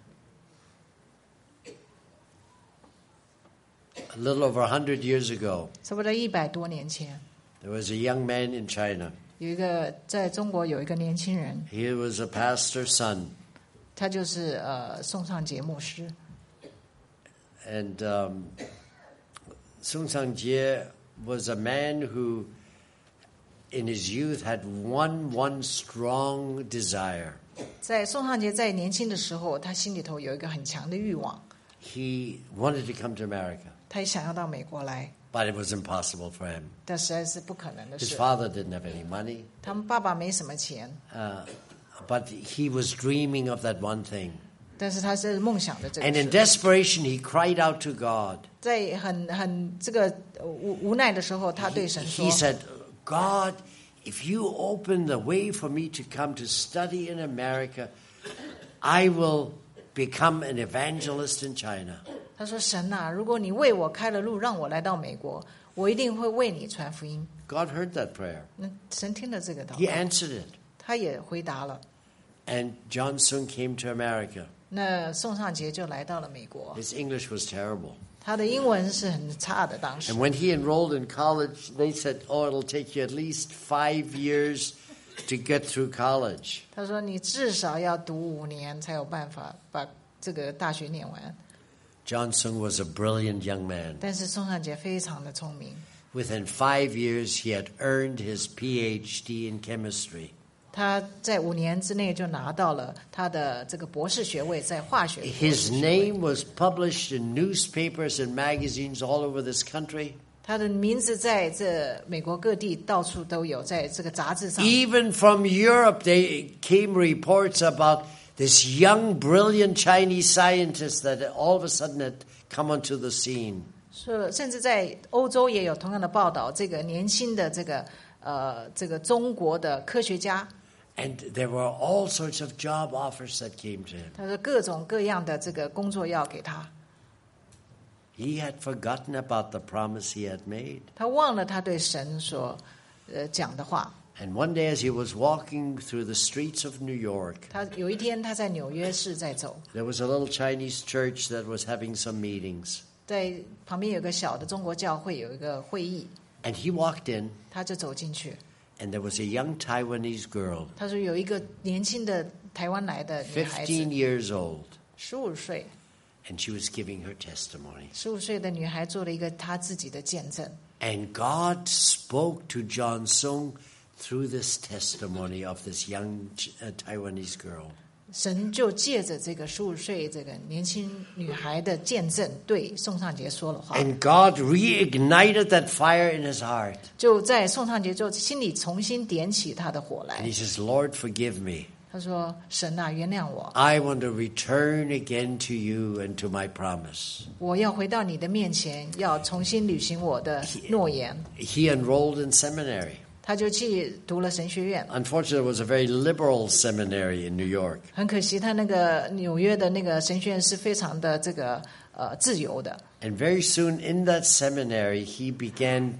A little over one hundred years ago, 差不多一百多年前， there was a young man in China. 有一个在中国有一个年轻人， He was a pastor's son. 他就是呃宋尚杰牧师。 And um, Sung Sang Jie was a man who, in his youth, had one, one strong desire. 在宋尚杰在年轻的时候，他心里头有一个很强的欲望， He wanted to come to America, 他也想要到美国来， but it was impossible for him. 但实在是不可能的 His 事。 father didn't have any money. 他们爸爸没什么钱， Uh, But he was dreaming of that one thing. 但是他是梦想的这个 And in 事。 desperation, he cried out to God. 在很很这个呃无无奈的时候，他对神说 He said, God, if you open the way for me to come to study in America, I will become an evangelist in China. 他说神啊，如果你为我开了路，让我来到美国，我一定会为你传福音。 God heard that prayer. 那神听了这个祷 He 告， answered it. 他也回答了。 And John Sung came to America. 那宋尚杰就来到了美国， His English was terrible. 他的英文是很差的。当时 And when he enrolled in college, they said, oh, it'll take you at least five years to get through college. 他说你至少要读五年才有办法把这个大学念完。 John Sung was a brilliant young man. 但是宋尚杰非常的聪明， Within five years, he had earned his P H D in chemistry. 他在五年之内就拿到了他的这个博士学位，在化学的博士 His 学位。 name was published in newspapers and magazines all over this country. 他的名字在这美国各地到处都有，在这个杂志上。 Even from Europe, they came reports about this young, brilliant Chinese scientist that all of a sudden had come onto the scene. 是，甚至在欧洲也有同样的报道，这个年轻的这个呃这个中国的科学家， And there were all sorts of job offers that came to him. 他说各种各样的这个工作要给他， He had forgotten about the promise he had made. 他忘了他对神所呃讲的话。 And one day as he was walking through the streets of New York, 他有一天他在纽约市在走， there was a little Chinese church that was having some meetings. 在旁边有个小的中国教会有一个会议， And he walked in, 他就走进去。 and there was a young Taiwanese girl, 他说有一个年轻的台湾来的女孩子， fifteen years old, 十五岁， and she was giving her testimony. 十五岁的女孩做了一个她自己的见证。 And God spoke to John Sung through this testimony of this young uh, Taiwanese girl. 神就借着这个十五岁这个年轻女孩的见证，对宋尚杰说了话， And God reignited that fire in his heart. 就在宋尚杰就心里重新点起他的火 And 来 he。says, Lord, forgive me. 他说：“神啊，原谅我， I want to return again to you and to my promise. 我要回到你的面前，要重新履行我的诺言。 He enrolled in seminary. ” 他就去读了神学院。 Unfortunately, it was a very liberal seminary in New York. 很可惜，他那个纽约的那个神学院是非常的这个呃自由的。 And very soon in that seminary, he began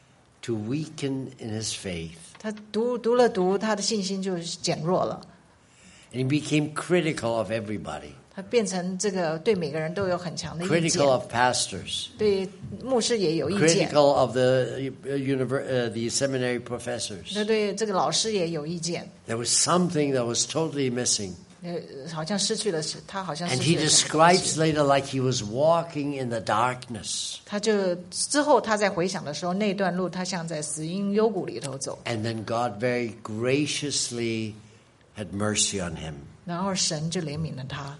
to weaken in his faith. 他读读了读，他的信心就减弱了。 And he became critical of everybody, 他变成这个对每个人都有很强的意见 critical，of pastors, 对牧师也有意见， critical of the, uh, univer- uh, the seminary professors. 他对这个老师也有意见。 There was something that was totally missing. 呃，好像失去了，他好像失 And 去 he 了什么东 describes 西。 later like he was walking in the darkness. 他就之后他在回想的时候，那段路他像在死荫幽谷里头走， And then God very graciously had mercy on him. 然后神就怜悯了他，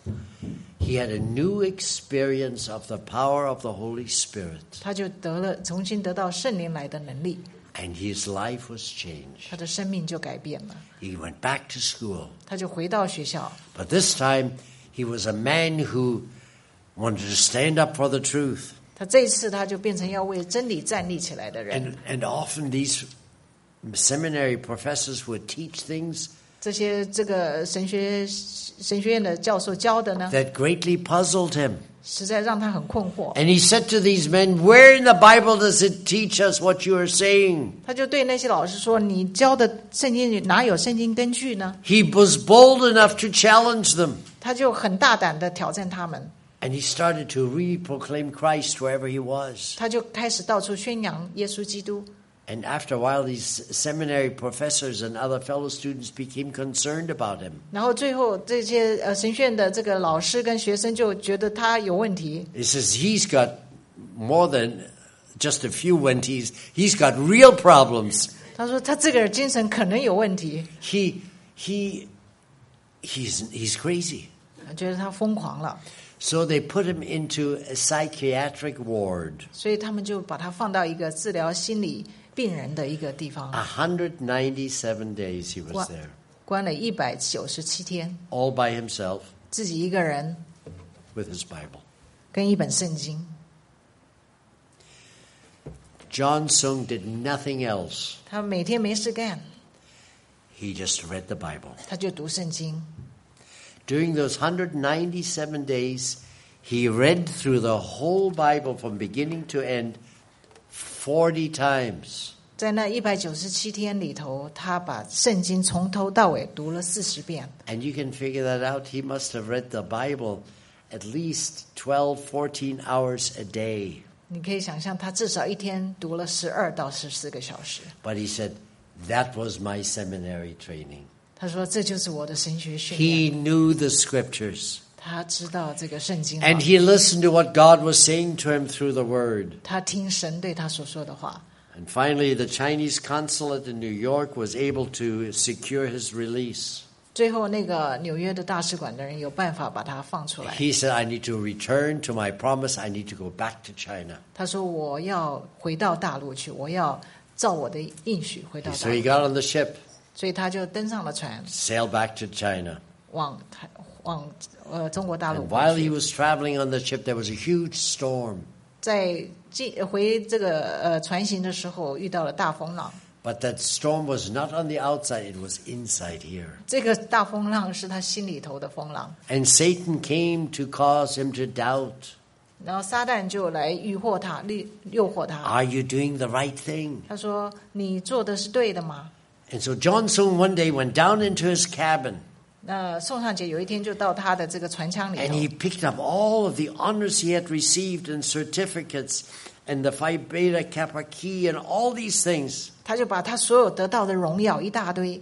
He had a new experience of the power of the Holy Spirit. 他就得了重新得到圣灵来的能力， And his life was changed. 他的生命就改变了。 He went back to school. 他就回到学校， But this time, he was a man who wanted to stand up for the truth. 他这一次他就变成要为真理站立起来的人。 And, and often these seminary professors would teach things 这些这个神学神学院的教授教的呢， that greatly puzzled him. 实在让他很困惑。 And he said to these men, where in the Bible does it teach us what you are saying? 他就对那些老师说：“你教的圣经里哪有圣经根据呢 He was bold enough to challenge them.？” 他就很大胆的挑战他们， And he started to re-proclaim Christ wherever he was. 他就开始到处宣扬耶稣基督。 And after a while, these seminary professors and other fellow students became concerned about him. 然后最后这些呃神学院的这个老师跟学生就觉得他有问题， He says he's got more than just a few wenties. He's got real problems. 他说他这个人精神可能有问题， He, he, he's, he's crazy. 觉得他疯狂了， So they put him into a psychiatric ward. 所以他们就把他放到一个治疗心理病人的一个地方， one hundred ninety-seven days he was What? there. 关了一百九十七天， all by himself 自己一个人 with his Bible. 跟一本圣经。 John Sung did nothing else. 他每天没事干， He just read the Bible. 他就读圣经。 During those one hundred ninety-seven days, he read through the whole Bible from beginning to end forty times. 在那一百九十七天里头，他把圣经从头到尾读了四十遍。 And you can figure that out. He must have read the Bible at least twelve, fourteen hours a day. 你可以想象，他至少一天读了十二到十四个小时。 But he said, that was my seminary training. 他说：“这就是我的神学训 He 练。 knew the scriptures. ” 他知道这个圣经话， And he listened to what God was saying to him through the Word. 他听神对他所说的话。 And finally, the Chinese consulate in New York was able to secure his release. 最后，那个纽约的大使馆的人有办法把他放出来。 He said, I need to return to my promise. I need to go back to China. 他说：“我要回到大陆去，我要照我的应许回到大 So he 陆。 got on the ship, ” 所以他就登上了船， sailed back to China. 往台往呃中国大陆 And 过 while 去 he was traveling on the ship, there was a huge storm. 在进回这个呃船行的时候遇到了大风浪。 But that storm was not on the outside, it was inside here. 这个大风浪是他心里头的风浪， And Satan came to cause him to doubt. 然后撒旦就来诱惑他，诱诱惑他。 Are you doing the right thing? 他说：“你做的是对的吗 And so John Sung one day went down into his cabin.？” 那宋尚杰有一天就到他的这个船舱里 And 头， he picked up all of the honors he had received and certificates and the Phi Beta Kappa key and all these things. 他就把他所有得到的荣耀一大堆，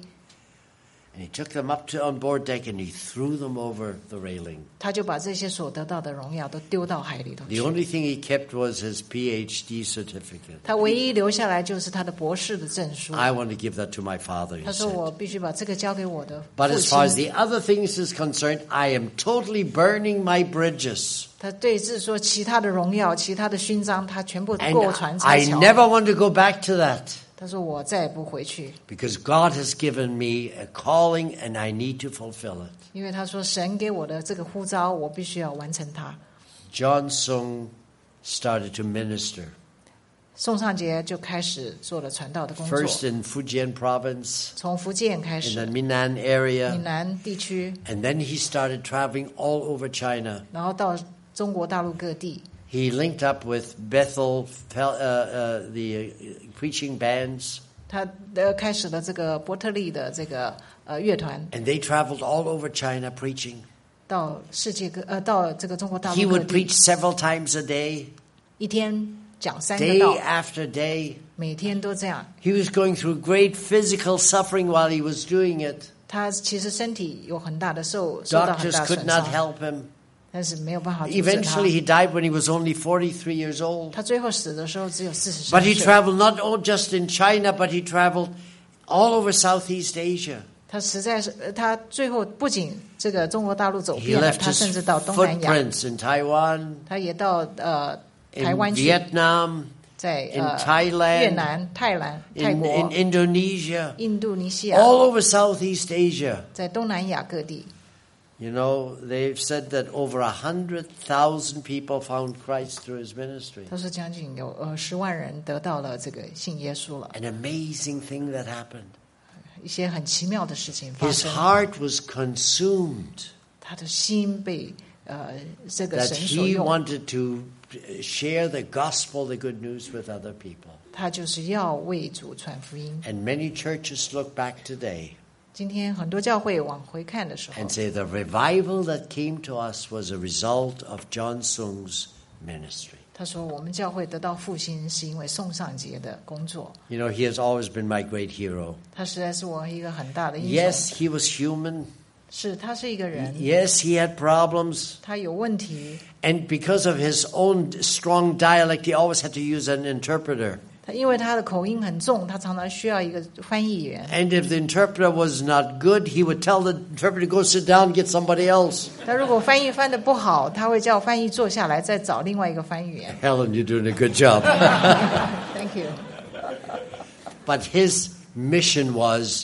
And he took them up to on board deck and he threw them over the railing. 他就把这些所得到的荣耀都丢到海里头 The 去。 only thing he kept was his P H D certificate. 他唯一留下来就是他的博士的证书。 I want to give that to my father, he 他说：“ said. 我必须把这个交给我的 But 父 as far as 亲。 the other things is concerned, I am totally burning my bridges. ” 他对是说其他的荣耀、其他的勋章，他全部 And 过船拆 I 桥。 never want to go back to that. 他说：“我再也不回去， Because God has given me a calling and I need to fulfill it. 因为他说神给我的这个呼召，我必须要完成它。” John Sung started to minister. 宋尚杰就开始做了传道的工作， First in Fujian province, 从福建开 in 始， the Minnan 闽 area. 南地区， And then he started traveling all over China. 然后到中国大陆各地。 He linked up with Bethel, uh, uh, the preaching bands. 他呃开始了这个伯特利的这个呃乐团， And they traveled all over China preaching. 到世界各呃到这个中国大 He 陆各 would 地， preach several times a day, 一天讲三个 day 道， after day. 每天都这样。 He was going through great physical suffering while he was doing it. 他其实身体有很大的受受到很 Doctors 大 could 损 not 伤， help him. 但是没有办法阻止他 Eventually,。he died when he was only forty-three years old. 他最后死的时候只有四十 But 三 he 岁。 traveled not all just in China, but he traveled all over Southeast Asia. 他实在是，呃他最后不仅这个中国大陆走 He 遍了， left 他 his 甚至到东南亚， footprints in Taiwan, 他也到呃台 in 湾去， Vietnam, 在 in 呃 Thailand, 越南、泰兰、泰 in, 国 in、Indonesia, 印度尼西亚， all over Southeast Asia. 在东南亚各地。 You know, they've said that over a hundred thousand people found Christ through his ministry. 他说将近有呃十万人得到了这个信耶稣了， An amazing thing that happened. 一些很奇妙的事情发 His 生。 heart was consumed 他的心被呃这个 that 神所 he 用， wanted to share the gospel, the good news with other people. 他就是要为主传福音。 And many churches look back today 今天很多教会往回看的时候 and，say the revival that came to us was a result of John Sung's ministry. 他说我们教会得到复兴是因为宋尚杰的工作。 You know, he has always been my great hero. 他实在是我一个很大的英雄。 Yes, he was human. 是他是一个人， Yes, he had problems. 他有问题。 And because of his own strong dialect, he always had to use an interpreter. 他因为他的口音很重，他常常需要一个翻译员。 And if the interpreter was not good, he would tell the interpreter to go sit down and get somebody else. 他如果翻译翻得不好，他会叫翻译坐下来，再找另外一个翻译员。 Helen, you're doing a good job. Thank you。 But his mission was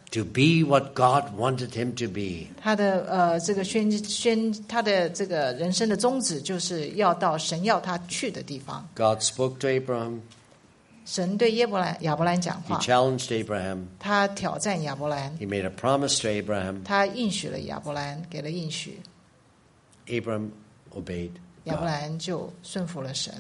to be what God wanted him to be. 他的呃这个宣宣他的这个人生的宗旨就是要到神要他去的地方。 God spoke to Abraham. 神对耶伯兰亚伯兰讲 He 话， challenged Abraham. 他挑战亚伯兰， He made a promise to Abraham. 他应许了亚伯兰，给了应许， Abraham obeyed 亚伯 God. 兰就顺服了神。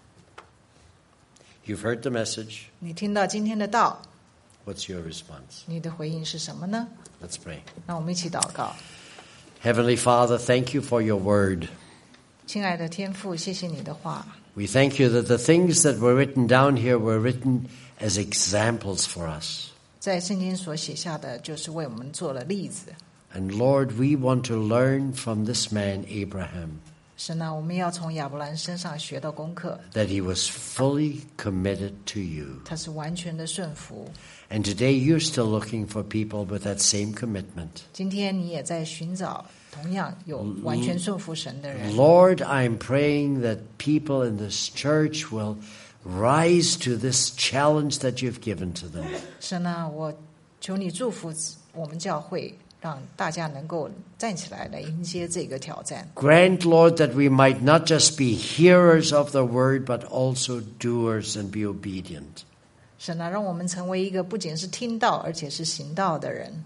You've heard the message. 你听到今天的道， What's your response? 你的回应是什么呢？ Let's pray. 让我们一起祷告。 Heavenly Father, thank you for your word. 亲爱的天父，谢谢你的话。 We thank you that the things that were written down here were written as examples for us. 在圣经所写下的，就是为我们做了例子。 And Lord, we want to learn from this man, Abraham, 神啊，我们要从亚伯兰身上学到功课， that he was fully committed to you. 他是完全的顺服。 And today you're still looking for people with that same commitment. 今天你也在寻找同样有完全顺服神的人。 Lord, I'm praying that people in this church will rise to this challenge that you've given to them. 神啊，我求你祝福我们教会，让大家能够站起来来迎接这个挑战。 Grant, Lord, that we might not just be hearers of the word, but also doers and be obedient. 神啊，让我们成为一个不仅是听到，而且是行道的人。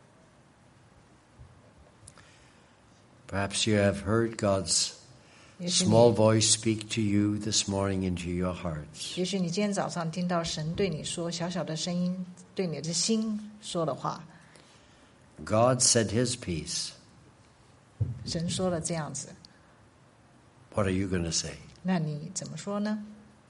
Perhaps you have heard God's 也许 small 你， voice speak to you this morning into your hearts. 也许你今天早上听到神对你说，小小的声音对你的心说的话。 God said his piece. 神说了这样子， What are you going to say? 那你怎么说呢？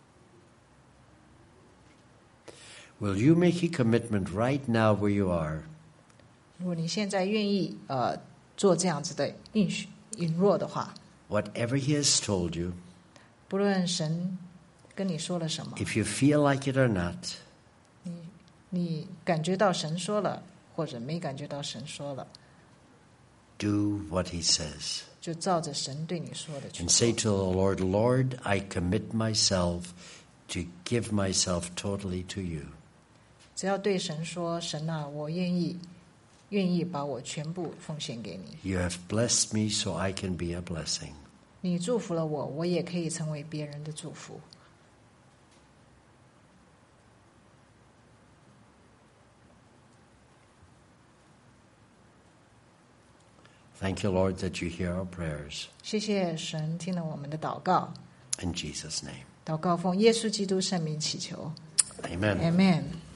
Will you make a commitment right now where you are? 如果你现在愿意呃做这样子的应许允诺的话， Whatever he has told you, 不论神跟你说了什么， if you feel like it or not, 你感觉到神说了，或者没感觉到神说了， do what he says. 就照着神对你说的去 And 做 say。to the Lord, Lord, I commit myself to give myself totally to you. 只要对神说：“神啊，我愿意，愿意把我全部奉献给你。 You have blessed me so I can be a blessing. 你祝福了我，我也可以成为别人的祝福。” Thank you, Lord, that you hear our prayers. 谢谢神听了我们的祷告， In Jesus' name. 祷告奉耶稣基督圣名祈求 Amen. ，Amen。